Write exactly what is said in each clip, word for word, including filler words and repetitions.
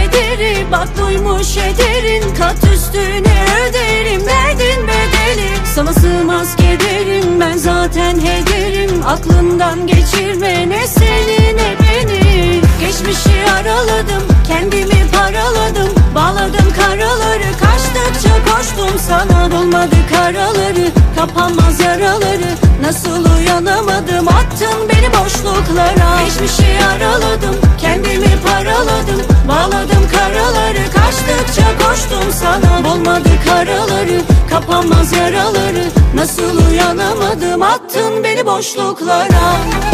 kederi, bak buymuş ederin, kat üstüne öderim derdin bedeli. Sana sığmaz kederim, ben zaten hederim, aklımdan geçirme ne seni ne beni. Geçmişi araladım, kendimi paraladım, bağladım karaları, kaçtıkça koştum sana. Dolmadı karaları, kapanmaz yaraları, nasıl uyanamadım, attın beni boşluklara. Geçmişi araladım, kendimi paraladım, bağladım karaları, kaçtıkça koştum sana. Dolmadı karaları, kapanmaz yaraları, nasıl uyanamadım, attın beni boşluklara.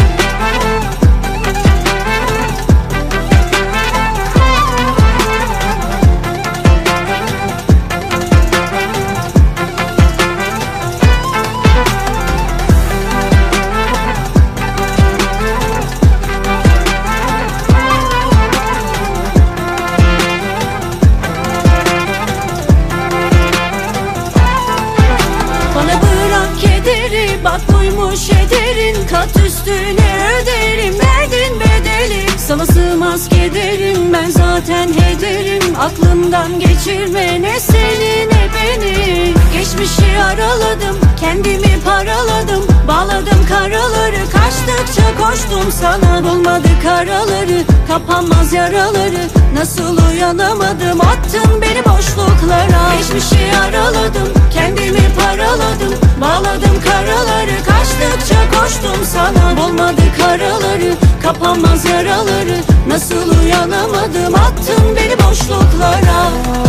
Bak buymuş ederin, kat üstüne öderim derdin bedeli. Sana sığmaz kederim, ben zaten hederim, aklımdan geçirme ne seni ne beni. Geçmişi araladım, kendimi paraladım, bağladım karaları, kaçtıkça koştum sana. Dolmadı karaları, kapanmaz yaraları, nasıl uyanamadım, attın beni boşluklara. Geçmişi araladım, kendimi paraladım, bağladım karaları, kaçtıkça koştum sana. Dolmadı karaları, kapanmaz yaraları, nasıl uyanamadım, attın beni boşluklara.